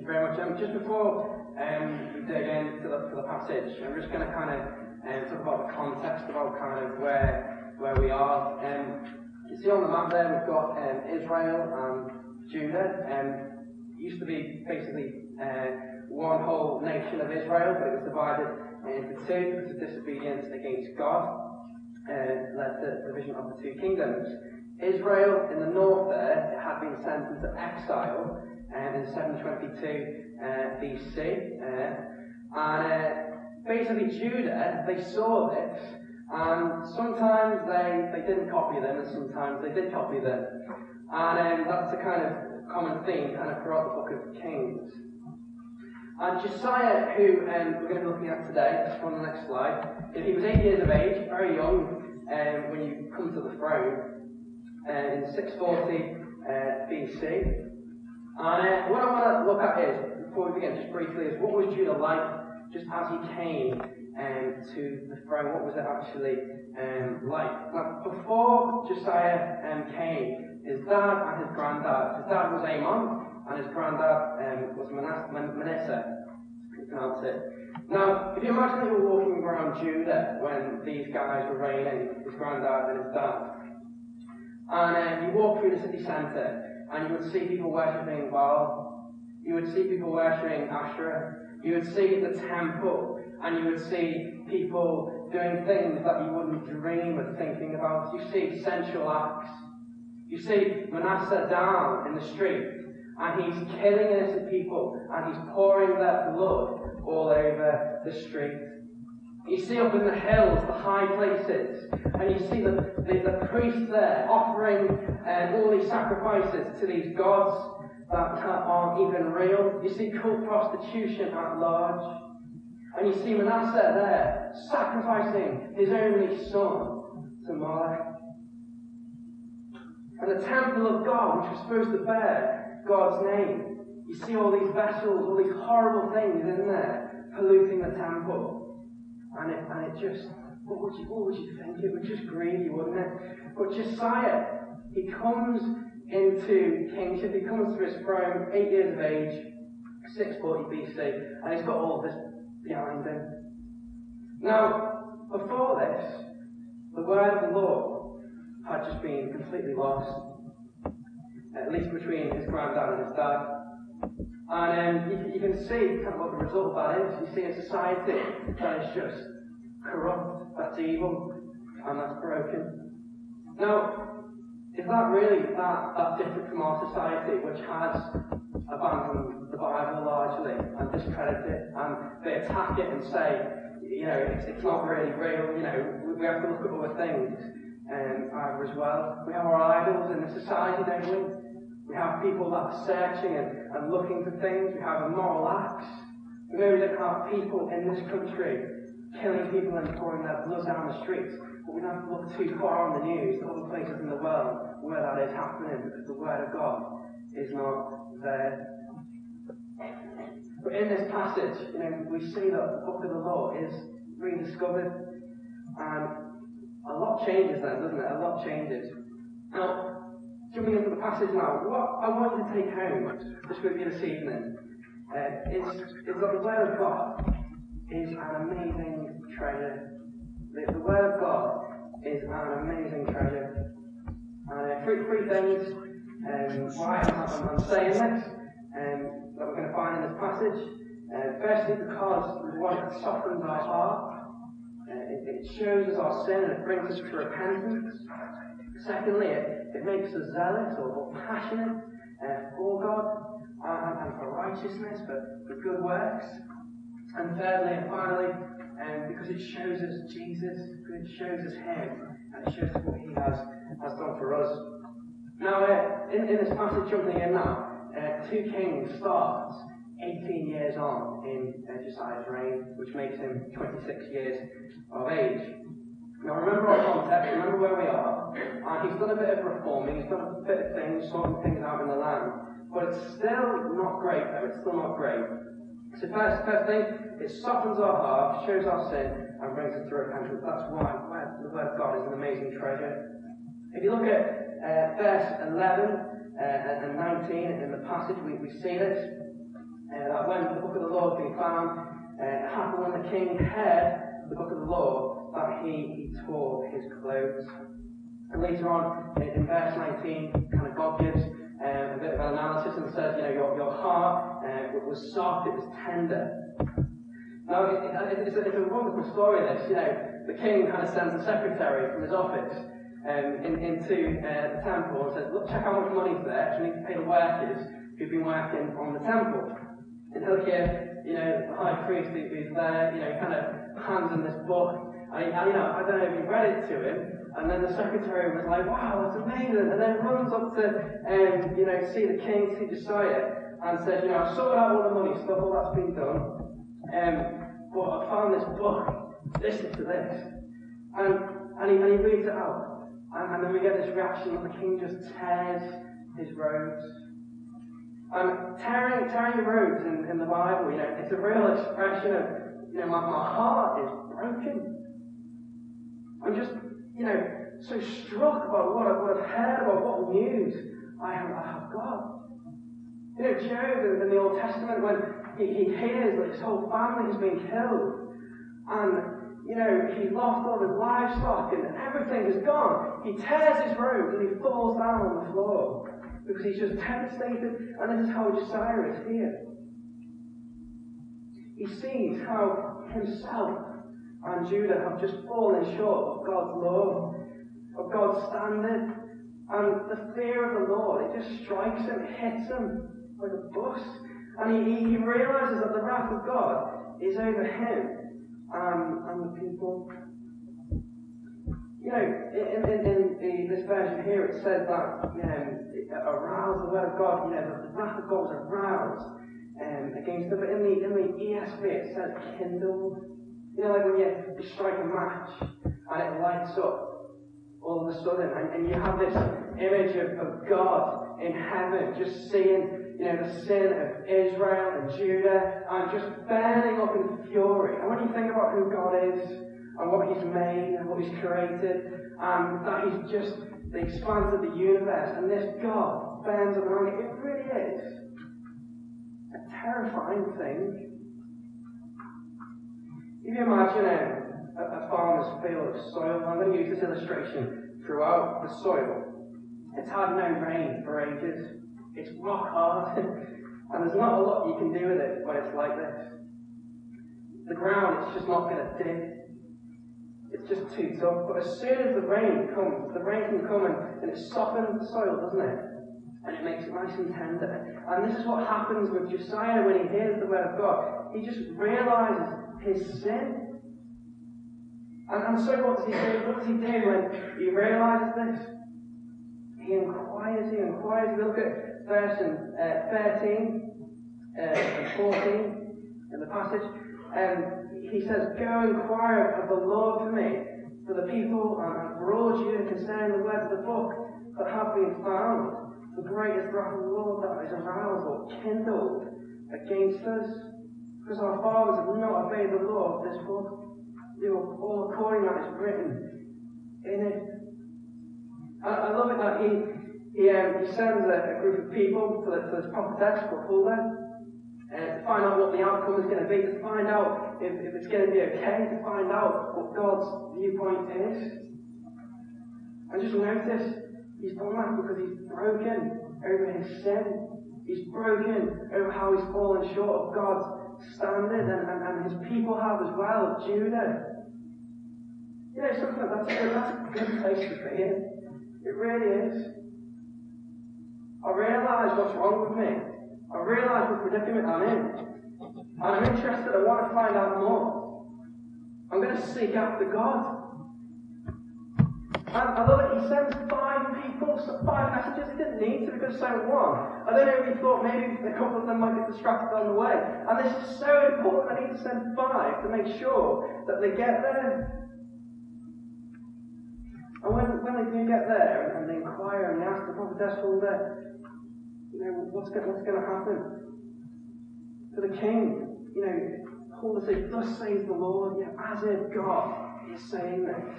you very much. Just before we dig into the passage, I'm just going to kind of talk about the context, about kind of where we are. You see on the map there, we've got Israel and Judah. It used to be basically one whole nation of Israel, but it was divided into two because of disobedience against God. Led to the division of the two kingdoms. Israel in the north there had been sent into exile in 722 BC, and basically Judah, they saw this, and sometimes they didn't copy them, and sometimes they did copy them, and that's a kind of common theme kind of throughout the book of Kings. And Josiah, who we're going to be looking at today, just on the next slide, he was 8 years of age, very young when you come to the throne, in 640 BC. And what I want to look at is, before we begin, just briefly, is what was Judah like just as he came to the throne? What was it actually like? Now, before Josiah came, his dad and his granddad, his dad was Amon, and his granddad was Manasseh, you pronounce it. Now, if you imagine that you were walking around Judah when these guys were reigning, his granddad and his dad, and you walk through the city centre, and you would see people worshipping Baal, you would see people worshipping Asherah, you would see the temple, and you would see people doing things that you wouldn't dream of thinking about. You see sensual acts. You see Manasseh down in the street, and he's killing innocent people, and he's pouring their blood all over the street. You see up in the hills, the high places, and you see the priests there offering all these sacrifices to these gods that aren't even real. You see cult prostitution at large. And you see Manasseh there sacrificing his only son to Moloch. And the temple of God, which was supposed to bear God's name, you see all these vessels, all these horrible things in there, polluting the temple. And it just, what would you think? It would just grieve you, wouldn't it? But Josiah, he comes into kingship, he comes to his throne, 8 years of age, 640 BC, and he's got all of this behind him. Now, before this, the word of the Lord had just been completely lost, at least between his granddad and his dad. And you can see kind of what the result of that is. You see a society that is just corrupt, that's evil, and that's broken. Now, is that really that different from our society, which has abandoned the Bible largely and discredited it, and they attack it and say, it's not really real, we have to look at other things either as well. We have our idols in the society, don't we? We have people that are searching and looking for things. We have immoral acts. We know that have people in this country killing people and pouring their blood down the streets. But we don't have to look too far on the news to other places in the world where that is happening, because the Word of God is not there. But in this passage, we see that the book of the law is rediscovered. And a lot changes then, doesn't it? A lot changes. Now, jumping into the passage now, what I want you to take home just with you this evening is that the Word of God is an amazing treasure. The Word of God is an amazing treasure. And three things why I'm saying this that we're going to find in this passage. Firstly, because it softens our heart. It shows us our sin and it brings us to repentance. Secondly, it makes us zealous or passionate for God and for righteousness, for good works. And thirdly and finally, because it shows us Jesus, it shows us Him, and it shows us what He has done for us. Now, in this passage jumping in now, 2 Kings starts 18 years on in Josiah's reign, which makes him 26 years of age. Now remember our context, remember where we are, and he's done a bit of reforming, he's done a bit of things, sorting things out in the land, but it's still not great though, it's still not great. So first thing, it softens our heart, shows our sin, and brings us to repentance. That's why the Word of God is an amazing treasure. If you look at verse 11 and 19 in the passage, we see this. that when the book of the law had been found, it happened when the king heard the book of the law that he tore his clothes. And later on, in verse 19, kind of God gives a bit of an analysis and says, your heart was soft, it was tender. Now, it's a wonderful story, this. The king kind of sends a secretary from his office into the temple and says, look, check how much money's there. You need to pay the workers who've been working on the temple. And he'll hear, the high priest who's there, he kind of hands him this book. And I don't know if he read it to him. And then the secretary was like, wow, that's amazing. And then runs up to, see the king, see Josiah, and says, I've sorted out all the money stuff, all that's been done. But I found this book. Listen to this. And he reads it out. And then we get this reaction that the king just tears his robes. And tearing your robes in the Bible, it's a real expression of, my heart is broken. I'm just, so struck about what I've heard, about what news I have got. Job in the Old Testament, when he hears that his whole family has been killed, and, he's lost all his livestock and everything is gone, he tears his robes and he falls down on the floor because he's just devastated. And this is how Josiah is here. He sees how himself and Judah have just fallen short of God's law, of God's standard, and the fear of the Lord, it just strikes him, it hits him like a bus, and he realises that the wrath of God is over him and the people. In this version here, it says that it aroused the word of God. The wrath of God was aroused against them. But in the ESV, it says kindled. Like when you strike a match and it lights up all of a sudden, and you have this image of God in heaven just seeing, the sin of Israel and Judah, and just burning up in fury. And when you think about who God is and what He's made and what He's created, and that He's just the expanse of the universe, and this God burns up in anger, it really is a terrifying thing. If you imagine a farmer's field of soil, I'm going to use this illustration throughout. The soil, it's had no rain for ages. It's rock hard, and there's not a lot you can do with it when it's like this. The ground, it's just not going to dig. It's just too tough. But as soon as the rain comes, the rain can come and it softens the soil, doesn't it? And it makes it nice and tender. And this is what happens with Josiah when he hears the word of God. He just realizes his sin. And so what does he do? What does he do when he realizes this? He inquires. We look at verse 13 and 14 in the passage. He says, go inquire of the Lord for me, for the people and for all Judah concerning the words of the book that have been found. The greatest wrath of the Lord that is aroused or kindled against us, because our fathers have not obeyed the law of this book. They were all according that is written in it. I love it that he sends a group of people to this prophetess called Huldah to find out what the outcome is going to be, to find out if it's going to be okay, to find out what God's viewpoint is. And just notice, he's done that because he's broken over his sin. He's broken over how he's fallen short of God's standard, and his people have as well, Judah. Something that's a good place to be in. It really is. I realise what's wrong with me. I realise what predicament I'm in. And I'm interested, I want to find out more. I'm going to seek after God. And I love it, he sends 5 people, 5 messages. He didn't need to, he could have sent 1. I don't know if he thought maybe a couple of them might get distracted on the way. And this is so important, I need to send 5 to make sure that they get there. And when they do get there and they inquire and they ask the prophetess Huldah, what's going to happen? To the king, Huldah says, thus says the Lord, as if God is saying this.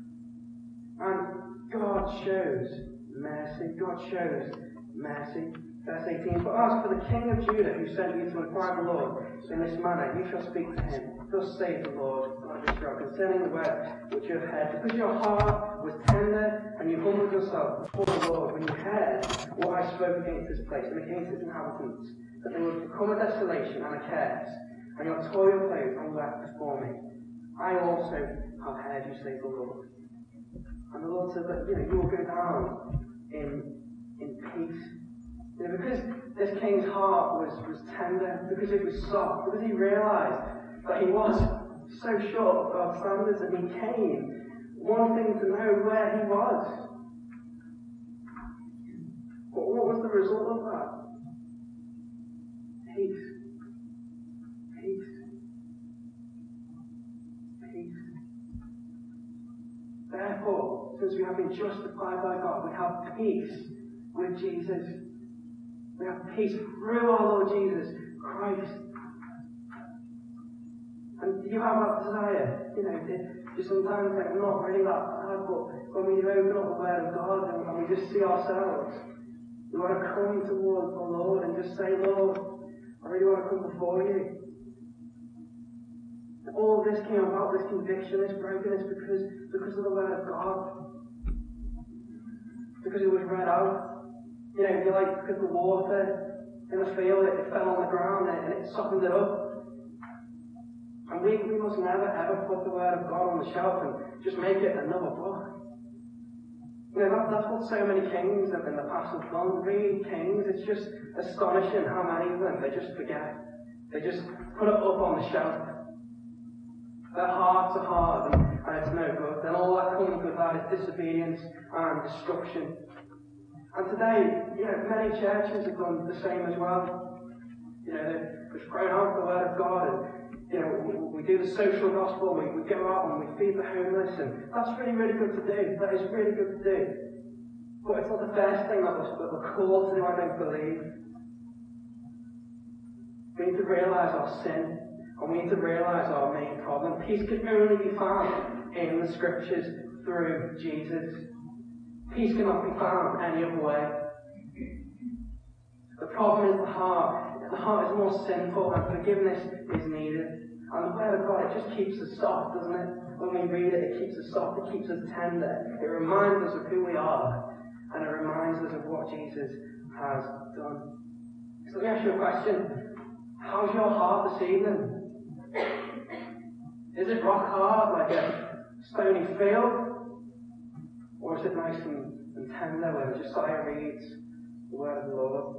And God shows mercy. God shows mercy. Verse 18, but as for the King of Judah, who sent you to inquire the Lord in this manner, you shall speak to him. Thus saith the Lord, God of Israel, concerning the word which you have heard. Because your heart was tender, and you humbled yourself before the Lord, when you heard what I spoke against this place, and against its inhabitants, that they would become a desolation and a curse, and your toil clothes and wept before me. I also have heard you, saith the Lord. And the Lord said that, you will go down in peace. Because this king's heart was tender, because it was soft, because he realised that he was so short of God's standards, and he came wanting to know where he was. But what was the result of that? Peace. Peace. Peace. Therefore, since we have been justified by God, we have peace with Jesus. We have peace through our Lord Jesus Christ. And do you have that desire? Just sometimes I'm not really that bad, but when we open up the Word of God and we just see ourselves, we want to come towards the Lord and just say, Lord, I really want to come before you. And all of this came about, this conviction, this brokenness, because of the Word of God. Because it was read out. You're like, because the water in the field, it fell on the ground and it softened it up. And we must never ever put the Word of God on the shelf and just make it another book. That's what so many kings in the past have done. Read Kings, it's just astonishing how many of them they just forget. They just put it up on the shelf. Their hearts are hard and it's no good. Then all that comes with that is disobedience and destruction. And today, many churches have done the same as well. They've thrown out the Word of God, and we do the social gospel, we go out and we feed the homeless, and that's really, really good to do. That is really good to do. But it's not the first thing that we're called to do, I don't believe. We need to realise our sin, and we need to realise our main problem. Peace can only be found in the Scriptures through Jesus. Peace cannot be found any other way. The problem is the heart. The heart is more sinful and forgiveness is needed. And the Word of God, it just keeps us soft, doesn't it? When we read it, it keeps us soft, it keeps us tender. It reminds us of who we are. And it reminds us of what Jesus has done. So let me ask you a question. How's your heart this evening? Is it rock hard like a stony field? Or is it nice and tender when Josiah reads the Word of the Lord?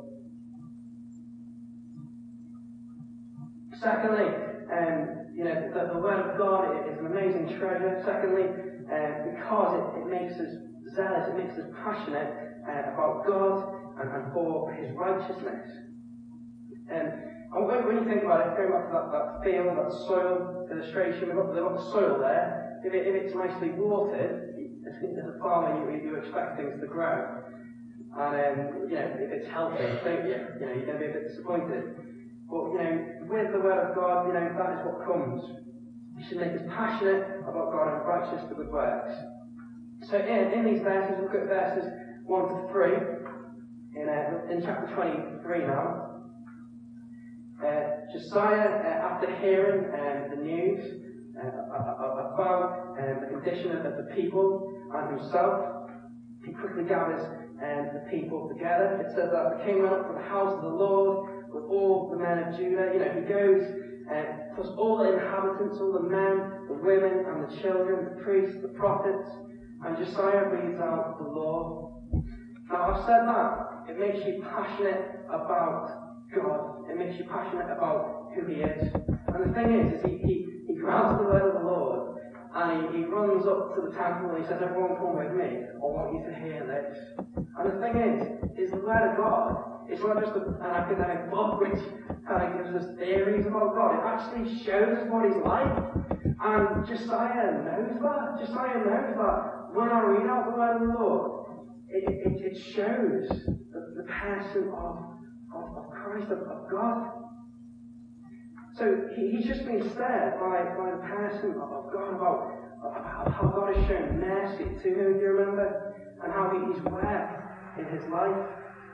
Secondly, the Word of God is an amazing treasure. Secondly, because it makes us zealous, it makes us passionate about God and for His righteousness. And when you think about it, going back to that field, that soil illustration, we've got the soil there. If it's nicely watered, as a farmer, you expect things to grow. And if it's healthy, don't you? You're going to be a bit disappointed. But, with the Word of God, that is what comes. You should make us passionate about God and righteous for good works. So in these verses, we'll look at verses 1 to 3, in chapter 23 now. Josiah, after hearing the news about the condition of the people and himself, he quickly gathers the people together. It says that the king went up to the house of the Lord with all the men of Judah. He goes plus all the inhabitants, all the men, the women, and the children, the priests, the prophets, and Josiah reads out the law. Now, I've said that it makes you passionate about God. It makes you passionate about who He is. And the thing is he grabs the word of the Lord and he runs up to the temple and he says, everyone come with me. I want you to hear this. And the thing is the word of God, it's not just an academic book which kind of gives us theories about God. It actually shows us what He's like. And Josiah knows that. Josiah knows that when I read out the word of the Lord, it shows the person of Christ, of God. So he's just been stirred by the person of God, about how God has shown mercy to him, if you remember, and how he's worked in his life.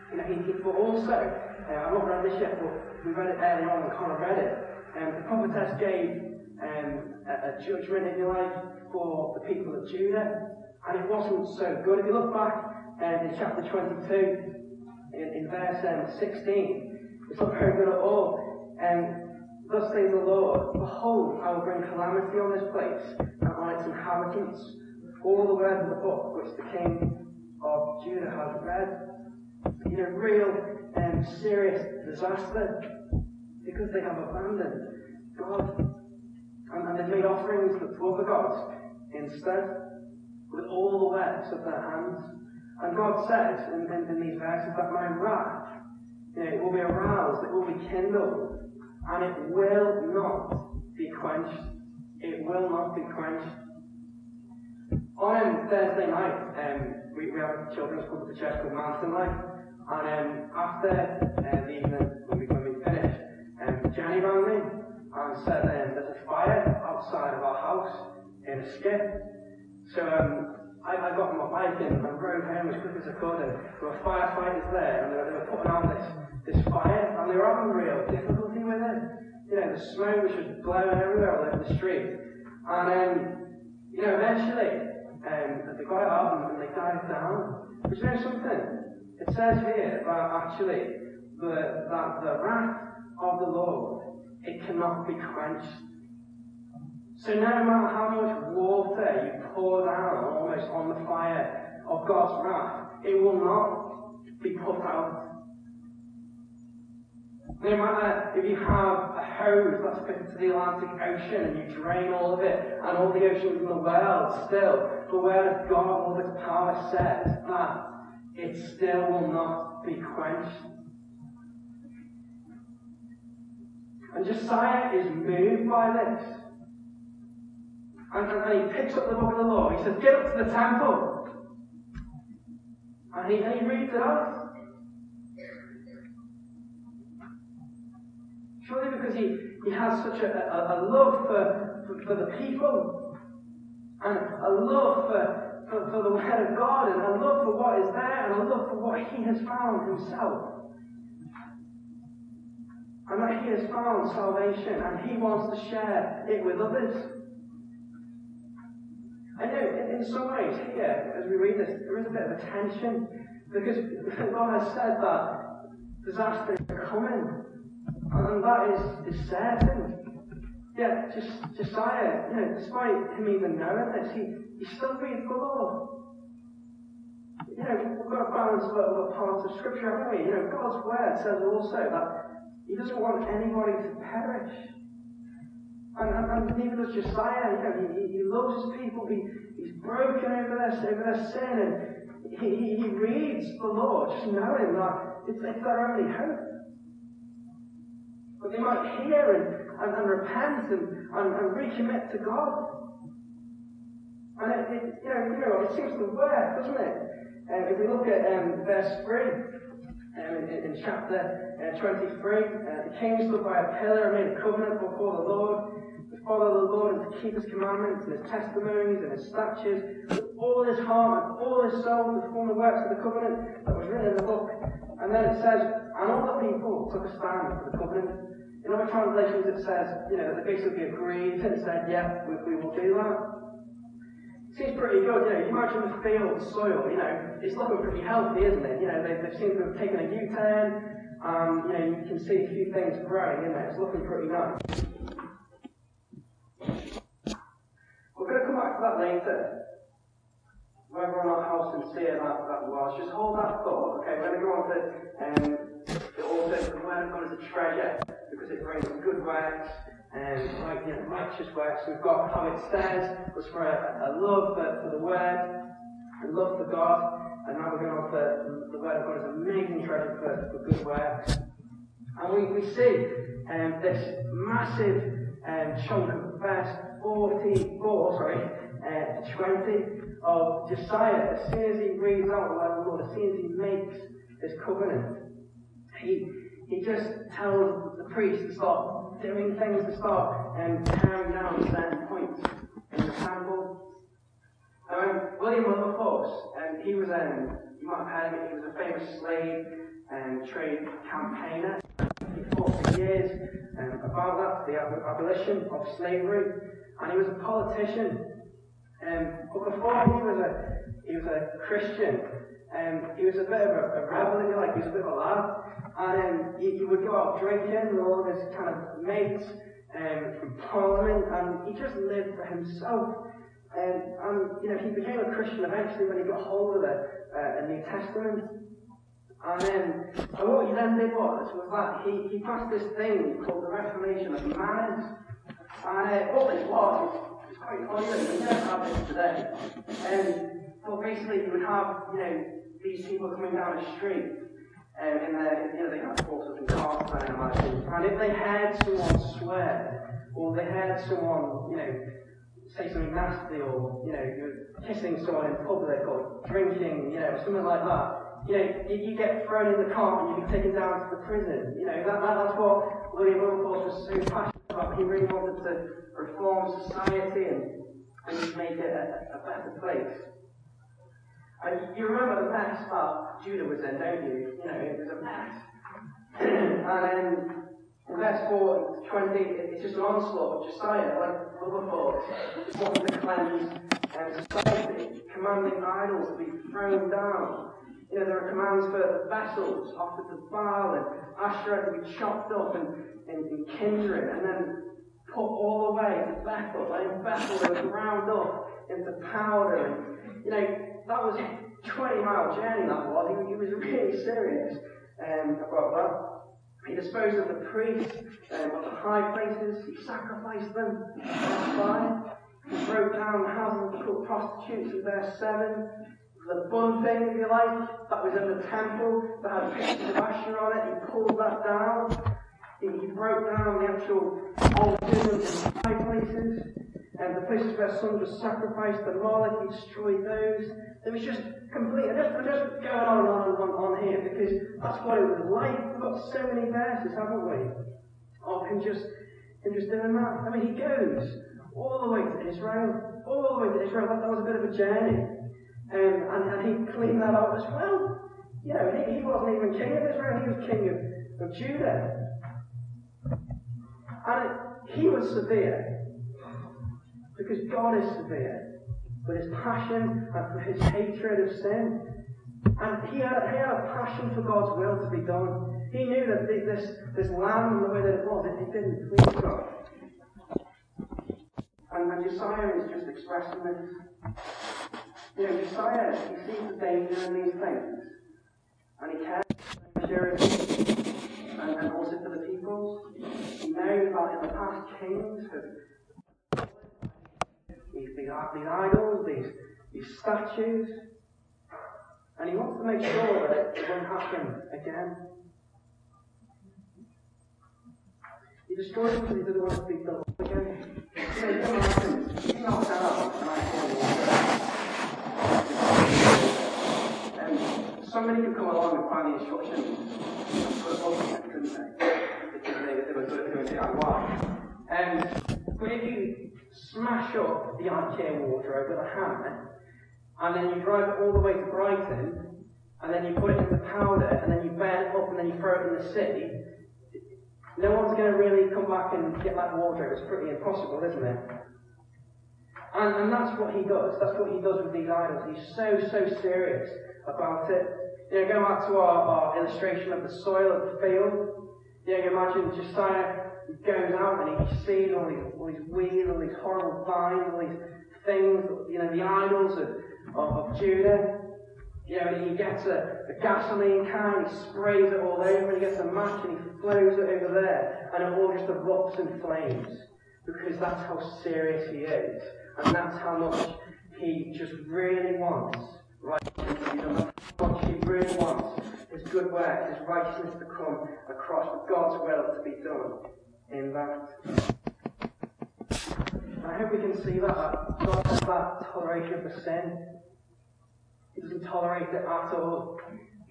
But also, I've not read this yet, but we read it early on and kind of read it. The prophetess gave a judgment, if you like, for the people of Judah, and it wasn't so good. If you look back in chapter 22, in verse 16, it's not very good at all. Thus says the Lord, behold, I will bring calamity on this place and on its inhabitants. All the words of the book which the king of Judah has read. Real serious disaster because they have abandoned God. And they've made offerings to other gods instead, with all the works of their hands. And God says in these verses that my wrath, it will be aroused, it will be kindled, and it will not be quenched. It will not be quenched. On Thursday night, we have a children's club at the church called Mountain Life, and after the evening, when we finished, Jenny rang me and said there's a fire outside of our house in a skip. So I got on my bike and rode home as quick as I could, and there were firefighters there, and they were putting out this fire, and they were having real difficulty with it. The smoke was just blowing everywhere all over the street. And eventually, they got it out and they died down. But you know something? It says here that actually that the wrath of the Lord, it cannot be quenched. So no matter how much water you pour down almost on the fire of God's wrath, it will not be put out. No matter if you have a hose that's fitted to the Atlantic Ocean and you drain all of it and all the oceans in the world, still, the Word of God, all its power says that it still will not be quenched. And Josiah is moved by this. And he picks up the book of the law. He says, get up to the temple. And he reads it out. Surely because he has such a love for the people, and a love for the Word of God, and a love for what is there, and a love for what he has found himself. And that he has found salvation, and he wants to share it with others. I know, in some ways, here, as we read this, there is a bit of a tension, because God has said that disaster is coming. And that is certain. Yet, Josiah, despite him even knowing this, he still reads the law. We've got to balance other parts of Scripture, haven't we? God's Word says also that he doesn't want anybody to perish. And neither does Josiah. He loves his people. He's broken over their sin, and he reads the law, just knowing that it's their only hope. But they might hear and repent and recommit to God. And it seems to work, doesn't it? If we look at verse 3, in chapter 23, the king stood by a pillar and made a covenant before the Lord, to follow the Lord and to keep his commandments and his testimonies and his statutes with all his heart and all his soul, to perform the works of the covenant that was written in the book. And then it says, and all the people took a stand for the covenant. In other translations it says, they basically agreed and said, yeah, we will do that. Seems pretty good, You imagine the field, the soil, it's looking pretty healthy, isn't it? They seem to have taken a U-turn, you can see a few things growing in there. It's looking pretty nice. We're going to come back to that later. Whether or not how sincere that was. Just hold that thought. Okay, we're going to go on to the also the Word of God is a treasure, because it brings good works and righteous works. We've got how it says was for a love for the Word, a love for God, and now we're going on to the Word of God is an amazing treasure for good works. And we see this massive chunk of verse 44, to 20 of Josiah. As soon as he reads out the Word of the Lord, as soon as he makes this covenant, he just tells the priest to start doing things, to start tearing down certain points in the temple. William Wilberforce, he was, you might have heard of him, he was a famous slave trade campaigner. He fought for years about that, the abolition of slavery, and he was a politician. But before he was a Christian, he was a bit of a rebel, if you like. He was a bit of a lad, and he would go out drinking with all of his kind of mates from Parliament, and he just lived for himself. And he became a Christian eventually when he got hold of a New Testament. And what he then did was that he passed this thing called the Reformation of Manners. And what it was, it's quite funny that we don't have this today. But basically you would have, these people coming down the street, and they had horses and carts, I imagine. And if they heard someone swear, or they heard someone, say something nasty, or, you're kissing someone in public, or drinking, something like that, you get thrown in the cart and you get taken down to the prison. That's what William Wilberforce was so passionate about. He really wanted to reform society and just make it a better place. And you remember the mess that Judah was in, don't you? It was a mess. And in verse 4 to 20, it's just an onslaught of Josiah, like Wilberforce, wanting to cleanse society, commanding idols to be thrown down. There are commands for vessels offered to Baal and Asherah to be chopped up and kindred, and then put all the way to Bethel. And in Bethel they were ground up into powder. And, that was a 20-mile journey, that was. He was really serious about that. He disposed of the priests, of the high places. He sacrificed them. Verse 5. He broke down the houses of prostitutes in verse 7. The bun thing, if you like, that was in the temple, that had pictures of Asherah on it, he pulled that down. He broke down the actual altars and high places, and the places where sons were sacrificed to Moloch, he destroyed those. It was just complete. I'm just going on here, because that's what it was like. We've got so many verses, haven't we, of him just doing that. I mean, he goes all the way to Israel. That was a bit of a journey. And he cleaned that up as well. He wasn't even king of Israel, he was king of Judah. And he was severe, because God is severe, with his passion and for his hatred of sin. And he had a passion for God's will to be done. He knew that this land, the way that it was, it didn't please God. And Josiah is just expressing this. Josiah, he sees the danger in these things, and he cares for purity, and also for the people. He knows that in the past kings have these idols, these statues, and he wants to make sure that it won't happen again. He destroys them because he doesn't want to be done again. He knocks out somebody could come along and find the instructions and put a book in it, couldn't they? Because they were doing DIY. But if you smash up the IKEA wardrobe with a hammer, and then you drive it all the way to Brighton, and then you put it in the powder, and then you burn it up, and then you throw it in the sea, no one's going to really come back and get that wardrobe. It's pretty impossible, isn't it? And that's what he does. That's what he does with these idols. He's so serious about it. Going back to our illustration of the soil of the field. You imagine Josiah goes out and he sees all these weeds, all these horrible vines, all these things, the idols of Judah. And he gets a gasoline can, he sprays it all over, and he gets a match and he throws it over there, and it all just erupts in flames. Because that's how serious he is. And that's how much he just really wants righteousness. How much he really wants his good work, his righteousness to come across, God's will to be done in that. I hope we can see that God has that toleration of the sin. He doesn't tolerate it at all.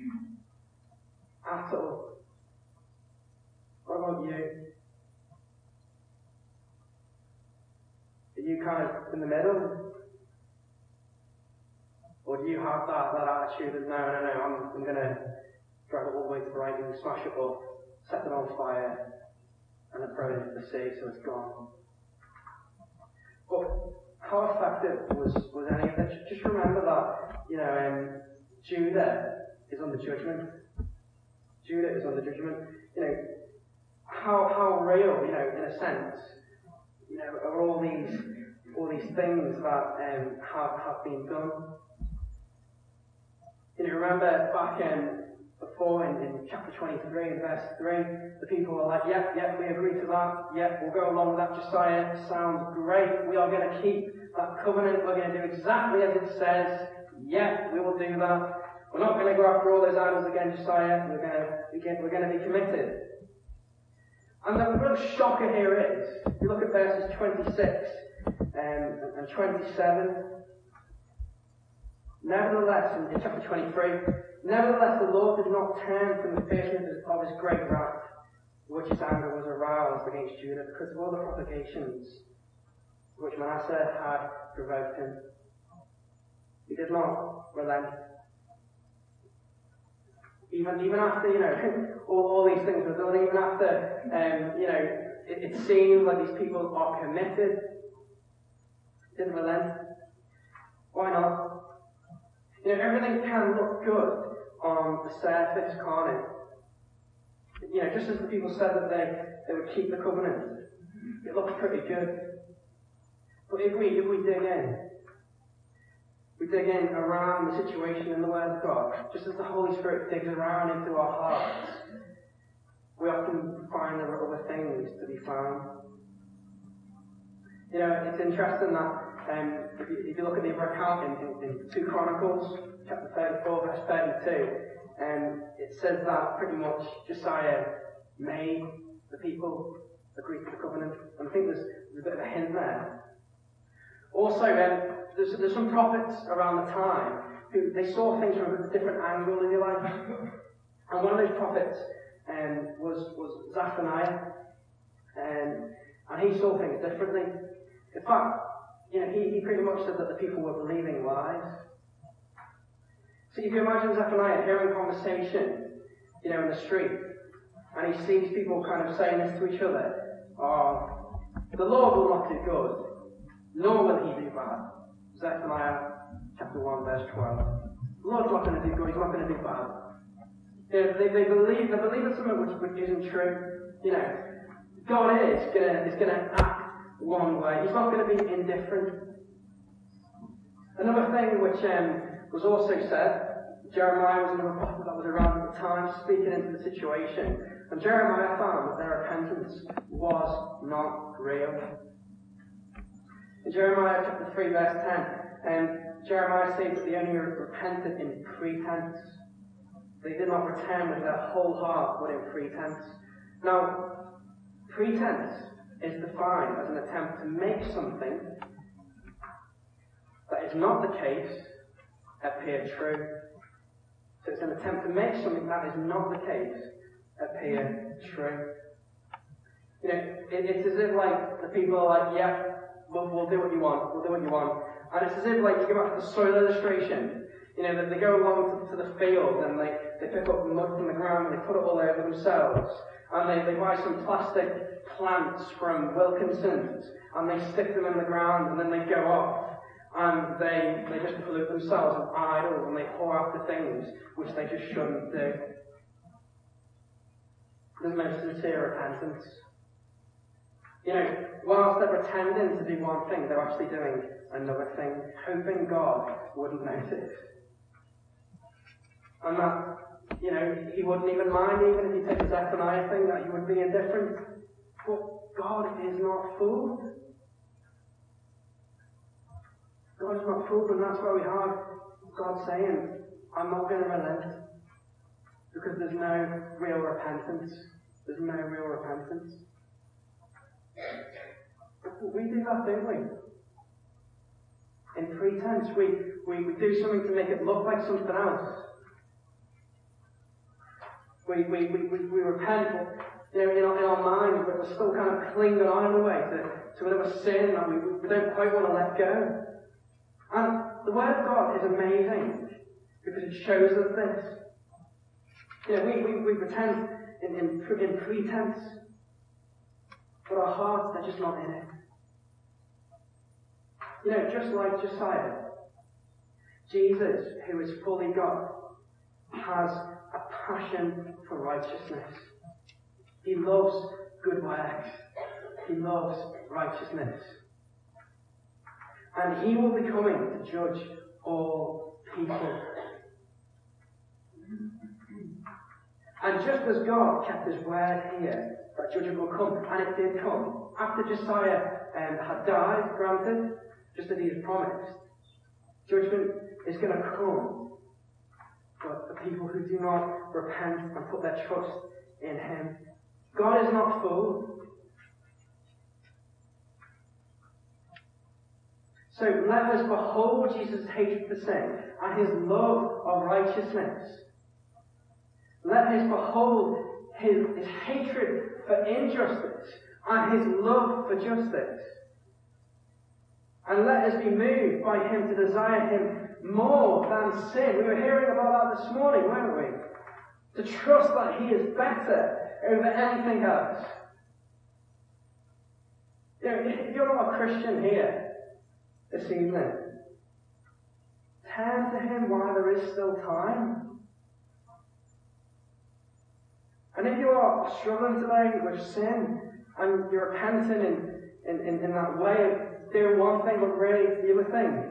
At all. What about you? Are you kind of in the middle? Or do you have that attitude of, no, I'm going to drive it all the way to Brighton, smash it up, set it on fire, and then throw it into the sea so it's gone. But how effective was any of it? Just remember that, Judah is under judgment. Judah is under judgment. How real, in a sense, are all these things that have been done. Remember back before in chapter 23 and verse 3, the people were like, yeah, we agree to that, yeah, we'll go along with that, Josiah, sounds great, we are going to keep that covenant, we're going to do exactly as it says, yeah, we will do that, we're not going to go after all those idols again, Josiah, we're going to be committed. And the real shocker here is, if you look at verses 26 and 27, nevertheless, in chapter 23, nevertheless the Lord did not turn from the fierceness of his great wrath, which his anger was aroused against Judah, because of all the provocations which Manasseh had provoked him. He did not relent. Even after, all these things were done, even after, it seems like these people are committed, he didn't relent. Why not? Everything can look good on the surface, can't it? Just as the people said that they would keep the covenant, it looks pretty good. But if we dig in, we dig in around the situation in the Word of God, just as the Holy Spirit digs around into our hearts, we often find there are other things to be found. It's interesting that if you look at the account in 2 Chronicles, chapter 34, verse 32, it says that pretty much Josiah made the people agree to the covenant. And I think there's a bit of a hint there. Also, there's some prophets around the time who they saw things from a different angle, if you like. And one of those prophets was Zephaniah, and he saw things differently. In fact, he pretty much said that the people were believing lies. So you can imagine Zephaniah hearing conversation, in the street, and he sees people kind of saying this to each other. Oh, the Lord will not do good, nor will he do bad. Zephaniah chapter 1, verse 12. The Lord's not going to do good, he's not going to do bad. They believe in something which isn't true. God is going to act one way. He's not going to be indifferent. Another thing which was also said, Jeremiah was another prophet that was around at the time, speaking into the situation. And Jeremiah found that their repentance was not real. In Jeremiah chapter 3, verse 10, Jeremiah says that they only repented in pretense. They did not return with their whole heart, but in pretense. Now, pretense is defined as an attempt to make something that is not the case appear true. So it's an attempt to make something that is not the case appear true. It's as if the people are like, yeah, we'll do what you want, And it's as if you go back to the soil illustration, that they go along to the field and they pick up mud from the ground and they put it all over themselves. And they buy some plastic plants from Wilkinson's and they stick them in the ground and then they go off. And they just pollute themselves with idols and they pour after things which they just shouldn't do. There's no sincere repentance. Whilst they're pretending to do one thing, they're actually doing another thing, hoping God wouldn't notice. And that, he wouldn't even mind, even if you take the Zephaniah thing, that you would be indifferent. But God is not fooled. God is not fooled, and that's why we have God saying, I'm not going to relent. Because there's no real repentance. There's no real repentance. We do that, don't we? In pretense, we do something to make it look like something else. We repent, but in our minds, but we're still kind of clinging on in a way to another sin that we don't quite want to let go. And the Word of God is amazing because it shows us this. We pretend in pretense, but our hearts, they're just not in it. Just like Josiah, Jesus, who is fully God, has a passion for righteousness. He loves good works. He loves righteousness. And he will be coming to judge all people. And just as God kept his word here, that judgment will come, and it did come. After Josiah had died, granted, just as he had promised, judgment is going to come. But the people who do not repent and put their trust in him, God is not fooled. So let us behold Jesus' hatred for sin and his love of righteousness. Let us behold his hatred for injustice and his love for justice. And let us be moved by him to desire him more than sin. We were hearing about that this morning, weren't we? To trust that he is better over anything else. If you're not a Christian here this evening, turn to him while there is still time. And if you are struggling today with sin and you're repenting in that way of doing one thing but really the other thing,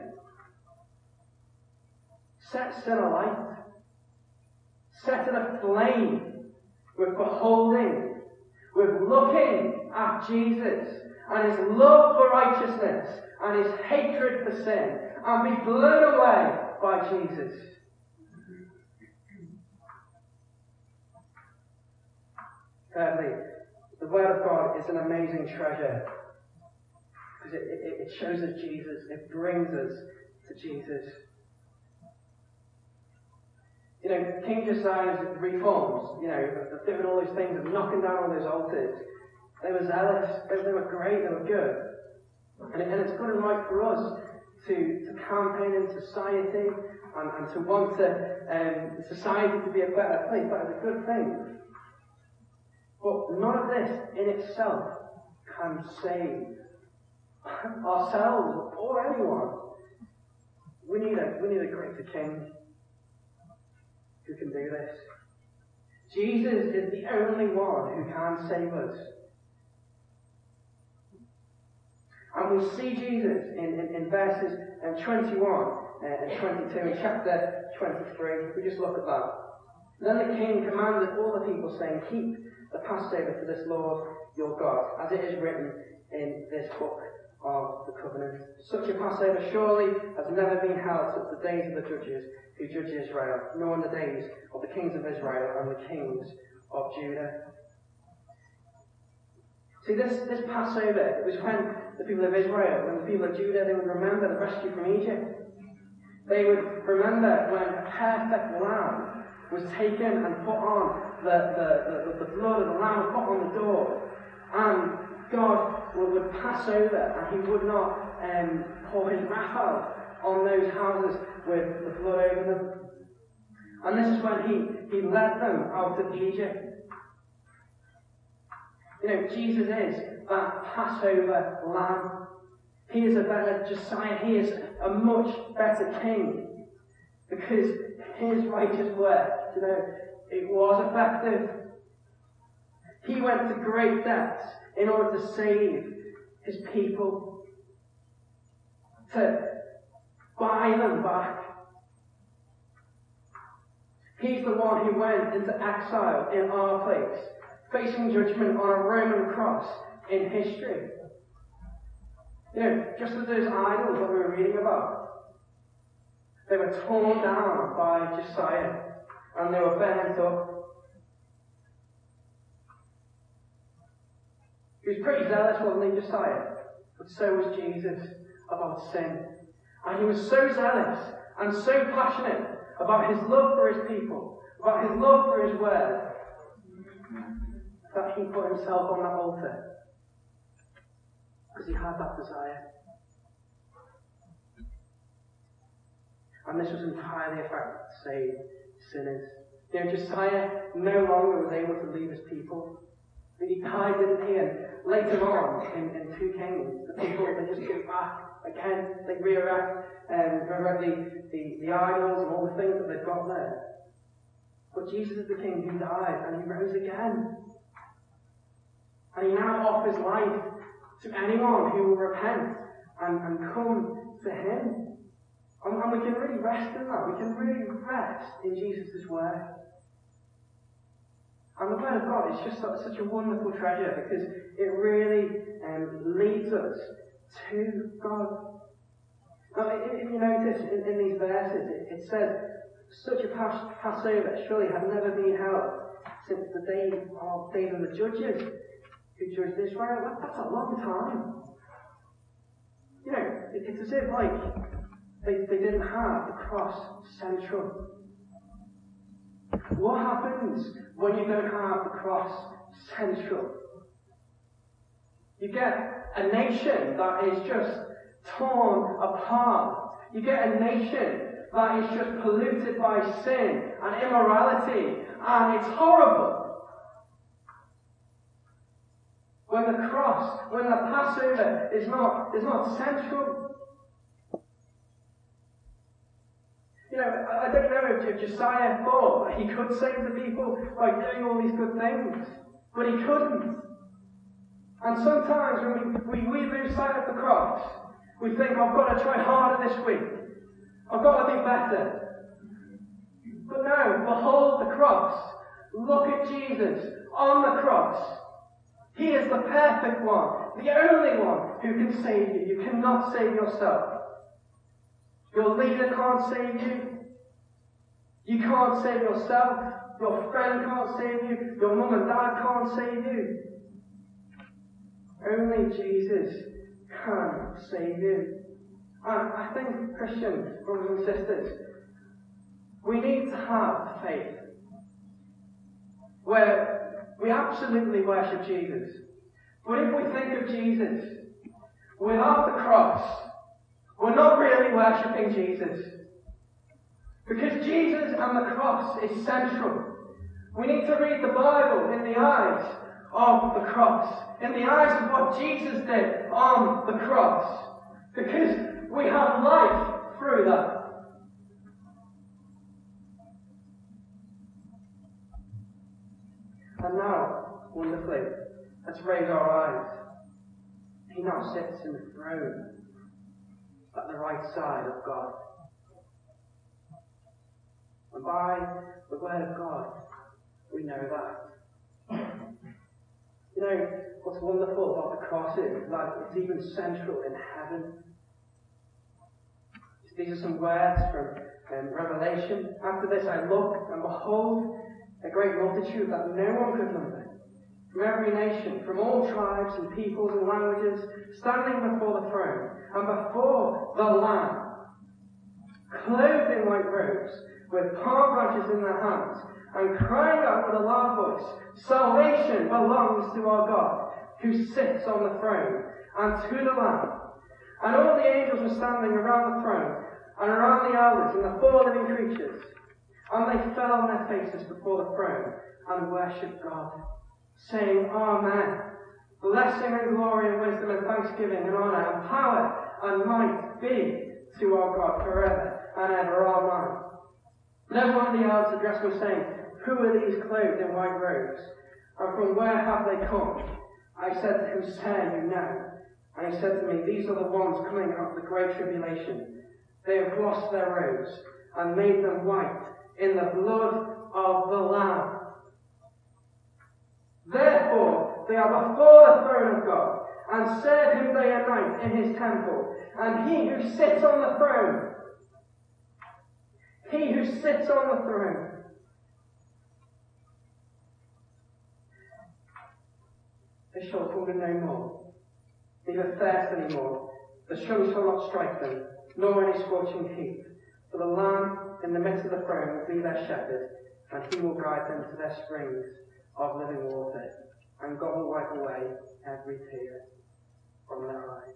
set sin alight. Set it aflame with beholding, with looking at Jesus and his love for righteousness and his hatred for sin, and be blown away by Jesus. Thirdly, the Word of God is an amazing treasure because it shows us Jesus, it brings us to Jesus. King Josiah's reforms, of doing all those things, of knocking down all those altars, they were zealous, they were great, they were good. And it's good and right for us to campaign in society and to want society to be a better place. That is a good thing. But none of this in itself can save ourselves or anyone. We need a greater king who can do this. Jesus is the only one who can save us. And we see Jesus in verses 21 and 22 in chapter 23. We just look at that. Then the king commanded all the people, saying, "Keep the Passover to this Lord your God, as it is written in this book of the covenant. Such a Passover surely has never been held since the days of the judges who judged Israel, nor in the days of the kings of Israel and the kings of Judah." See, this Passover, it was when the people of Israel and the people of Judah, they would remember the rescue from Egypt. They would remember when a perfect lamb was taken and put on the blood of the lamb was put on the door, and God would pass over, and he would not pour his wrath out on those houses with the blood over them. And this is when he led them out of Egypt. Jesus is that Passover lamb. He is a better Josiah. He is a much better king. Because his righteous work, it was effective. He went to great depths in order to save his people, to buy them back. He's the one who went into exile in our place, facing judgment on a Roman cross in history. Just as those idols that we were reading about, they were torn down by Josiah and they were burnt up. He was pretty zealous, wasn't he, Josiah? But so was Jesus about sin. And he was so zealous and so passionate about his love for his people, about his love for his word, that he put himself on that altar. Because he had that desire. And this was entirely effective to save sinners. You know, Josiah no longer was able to lead his people. But he died, didn't he? And later on, in 2 Kings, the people, they just go back again. They resurrect the idols and all the things that they've got there. But Jesus is the King who died, and he rose again. And he now offers life to anyone who will repent and come to him. And we can really rest in that. We can really rest in Jesus' word. And the Word of God is just such a wonderful treasure because it really leads us to God. Now, if you notice in these verses, it says, such a Passover surely had never been held since the days of the judges who judged Israel. That's a long time. You know, it's as if like they didn't have the cross central. What happens when you don't have the cross central? You get a nation that is just torn apart. You get a nation that is just polluted by sin and immorality, and it's horrible. When the cross, when the Passover is not central. You know, I don't know if Josiah thought that he could save the people by doing all these good things, but he couldn't. And sometimes when we lose sight of the cross, we think, I've got to try harder this week. I've got to do better. But no, behold the cross. Look at Jesus on the cross. He is the perfect one, the only one who can save you. You cannot save yourself. Your leader can't save you. You can't save yourself. Your friend can't save you. Your mum and dad can't save you. Only Jesus can save you. And I think, Christians, brothers and sisters, we need to have faith where we absolutely worship Jesus. But if we think of Jesus without the cross, we're not really worshipping Jesus. Because Jesus and the cross is central. We need to read the Bible in the eyes of the cross, in the eyes of what Jesus did on the cross. Because we have life through that. And now, wonderfully, let's raise our eyes. He now sits in the throne at the right side of God. And by the word of God, we know that. You know, what's wonderful about the cross is that it's even central in heaven. These are some words from Revelation. After this I looked, and behold, a great multitude that no one could number, from every nation, from all tribes and peoples and languages, standing before the throne, and before the Lamb, clothed in white robes, with palm branches in their hands, and crying out with a loud voice, salvation belongs to our God, who sits on the throne, and to the Lamb. And all the angels were standing around the throne, and around the elders, and the 4 living creatures. And they fell on their faces before the throne, and worshipped God, saying, Amen. Blessing and glory and wisdom and thanksgiving and honour and power and might be to our God forever and ever. Amen. Then one of the elders addressed me, saying, Who are these clothed in white robes? And from where have they come? I said to him, Sir, you know. And he said to me, These are the ones coming out of the great tribulation. They have washed their robes and made them white in the blood of the Lamb. Therefore, they are before the throne of God, and serve him day and night in his temple. And he who sits on the throne, they shall hunger no more, neither thirst any more. The sun shall not strike them, nor any scorching heat. For the Lamb in the midst of the throne will be their shepherd, and he will guide them to their springs of living water, and God will wipe away every tear from their eyes.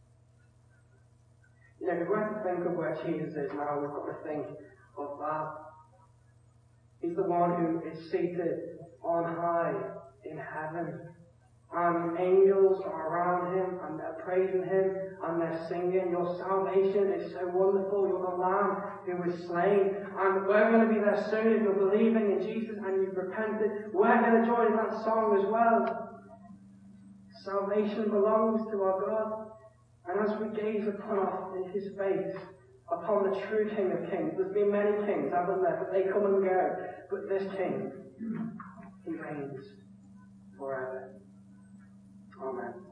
You know, if we're to think of where Jesus is now, we've got to think of that. He's the one who is seated on high in heaven. And angels are around him, and they're praising him, and they're singing, your salvation is so wonderful, you're the Lamb who was slain. And we're going to be there soon if you're believing in Jesus and you've repented. We're going to join in that song as well. Salvation belongs to our God. And as we gaze upon his face, upon the true King of Kings, there's been many kings, haven't there? But they come and go. But this King, he reigns forever. Amen.